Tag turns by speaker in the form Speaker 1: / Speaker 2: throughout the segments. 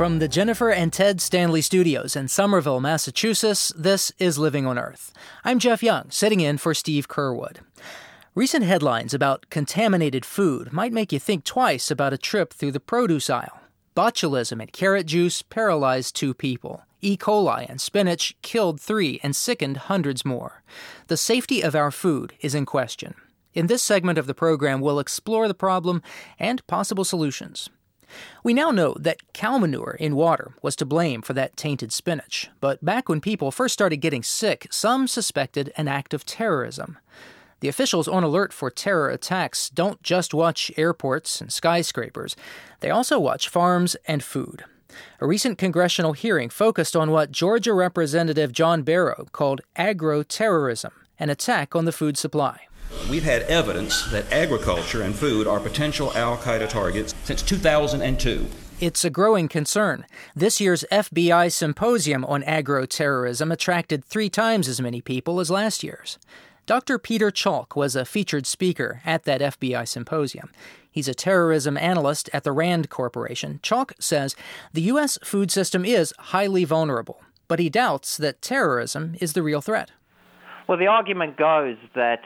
Speaker 1: From the Jennifer and Ted Stanley Studios in Somerville, Massachusetts, this is Living on Earth. I'm Jeff Young, sitting in for Steve Curwood. Recent headlines about contaminated food might make you think twice about a trip through the produce aisle. Botulism in carrot juice paralyzed 2 people. E. coli in spinach killed 3 and sickened hundreds more. The safety of our food is in question. In this segment of the program, we'll explore the problem and possible solutions. We now know that cow manure in water was to blame for that tainted spinach. But back when people first started getting sick, some suspected an act of terrorism. The officials on alert for terror attacks don't just watch airports and skyscrapers. They also watch farms and food. A recent congressional hearing focused on what Georgia Representative John Barrow called agro-terrorism, an attack on the food supply.
Speaker 2: We've had evidence that agriculture and food are potential al-Qaeda targets since 2002.
Speaker 1: It's a growing concern. This year's FBI symposium on agro-terrorism attracted 3 times as many people as last year's. Dr. Peter Chalk was a featured speaker at that FBI symposium. He's a terrorism analyst at the RAND Corporation. Chalk says the U.S. food system is highly vulnerable, but he doubts that terrorism is the real threat.
Speaker 3: Well, the argument goes that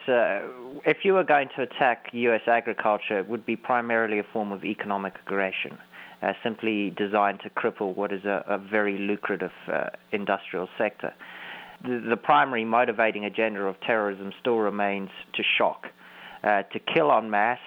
Speaker 3: if you were going to attack U.S. agriculture, it would be primarily a form of economic aggression, simply designed to cripple what is a very lucrative industrial sector. The primary motivating agenda of terrorism still remains to shock, to kill en masse,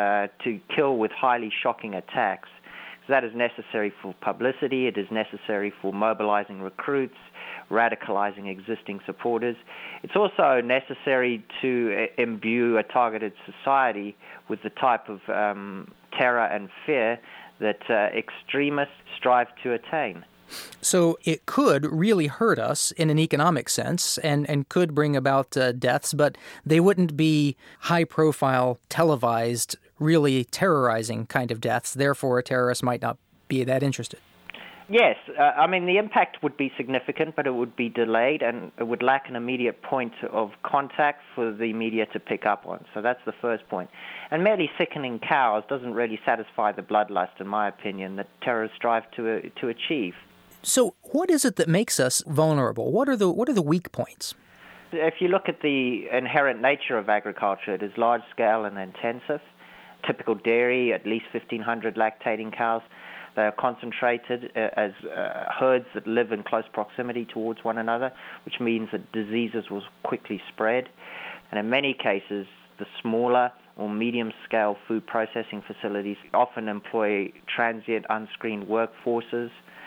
Speaker 3: to kill with highly shocking attacks. So that is necessary for publicity, it is necessary for mobilizing recruits, radicalizing existing supporters. It's also necessary to imbue a targeted society with the type of terror and fear that extremists strive to attain.
Speaker 1: So it could really hurt us in an economic sense and could bring about deaths, but they wouldn't be high-profile, televised, really terrorizing kind of deaths. Therefore, a terrorist might not be that interested.
Speaker 3: Yes, the impact would be significant, but it would be delayed and it would lack an immediate point of contact for the media to pick up on. So that's the first point. And merely sickening cows doesn't really satisfy the bloodlust, in my opinion, that terrorists strive to achieve.
Speaker 1: So what is it that makes us vulnerable? What are the weak points?
Speaker 3: If you look at the inherent nature of agriculture, it is large-scale and intensive. Typical dairy, at least 1,500 lactating cows. They are concentrated as herds that live in close proximity towards one another, which means that diseases will quickly spread. And in many cases, the smaller or medium-scale food processing facilities often employ transient, unscreened workforces,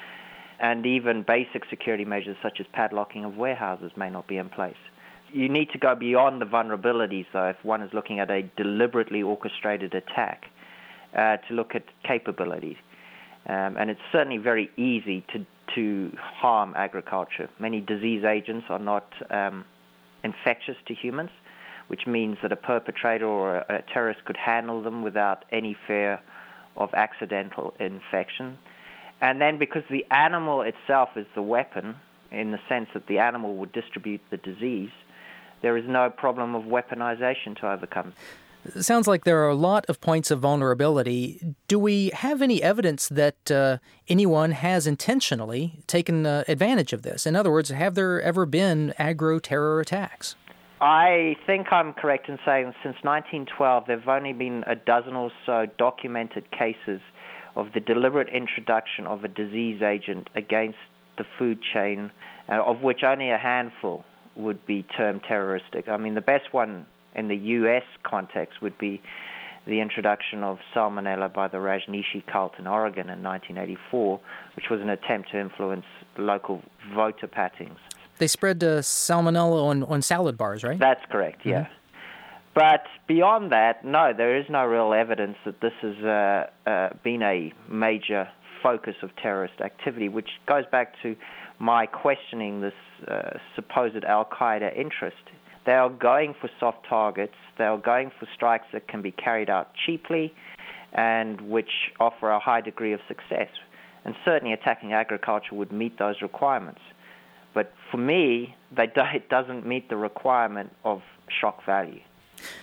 Speaker 3: and even basic security measures such as padlocking of warehouses may not be in place. You need to go beyond the vulnerabilities, though, if one is looking at a deliberately orchestrated attack, to look at capabilities. And it's certainly very easy to harm agriculture. Many disease agents are not infectious to humans, which means that a perpetrator or a terrorist could handle them without any fear of accidental infection. And then because the animal itself is the weapon, in the sense that the animal would distribute the disease, there is no problem of weaponization to overcome.
Speaker 1: It sounds like there are a lot of points of vulnerability. Do we have any evidence that anyone has intentionally taken advantage of this? In other words, have there ever been agro-terror attacks?
Speaker 3: I think I'm correct in saying since 1912, there have only been a dozen or so documented cases of the deliberate introduction of a disease agent against the food chain, of which only a handful would be termed terroristic. The best one in the U.S. context would be the introduction of salmonella by the Rajneeshi cult in Oregon in 1984, which was an attempt to influence local voter patterns. They
Speaker 1: spread salmonella on salad bars, right?
Speaker 3: That's correct, yeah. Mm-hmm. But beyond that, no, there is no real evidence that this has been a major focus of terrorist activity, which goes back to my questioning this supposed al-Qaeda interest. They are going for soft targets. They are going for strikes that can be carried out cheaply and which offer a high degree of success. And certainly attacking agriculture would meet those requirements. But for me, it doesn't meet the requirement of shock value.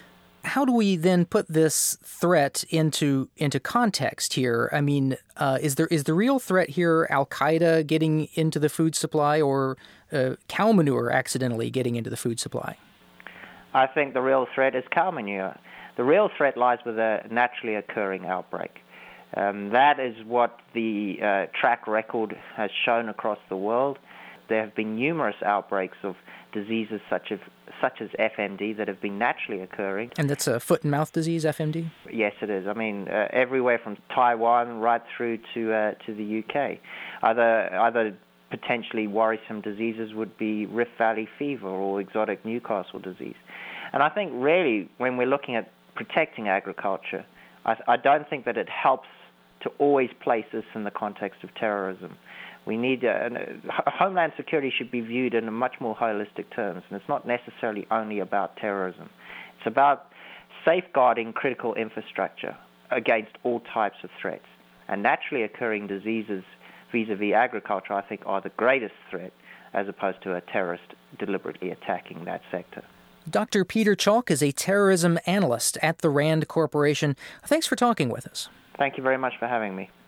Speaker 1: How do we then put this threat into context here? I mean, is the real threat here Al-Qaeda getting into the food supply, or cow manure accidentally getting into the food supply?
Speaker 3: I think the real threat is cow manure. The real threat lies with a naturally occurring outbreak. That is what the track record has shown across the world. There have been numerous outbreaks of diseases such as FMD that have been naturally occurring.
Speaker 1: And that's a foot and mouth disease, FMD?
Speaker 3: Yes, it is. I mean, everywhere from Taiwan right through to the UK. Other potentially worrisome diseases would be Rift Valley fever or exotic Newcastle disease. And I think really when we're looking at protecting agriculture, I don't think that it helps to always place this in the context of terrorism. We need Homeland Security should be viewed in a much more holistic terms, and it's not necessarily only about terrorism. It's about safeguarding critical infrastructure against all types of threats. And naturally occurring diseases vis-a-vis agriculture, I think, are the greatest threat as opposed to a terrorist deliberately attacking that sector.
Speaker 1: Dr. Peter Chalk is a terrorism analyst at the RAND Corporation. Thanks for talking with us.
Speaker 3: Thank you very much for having me.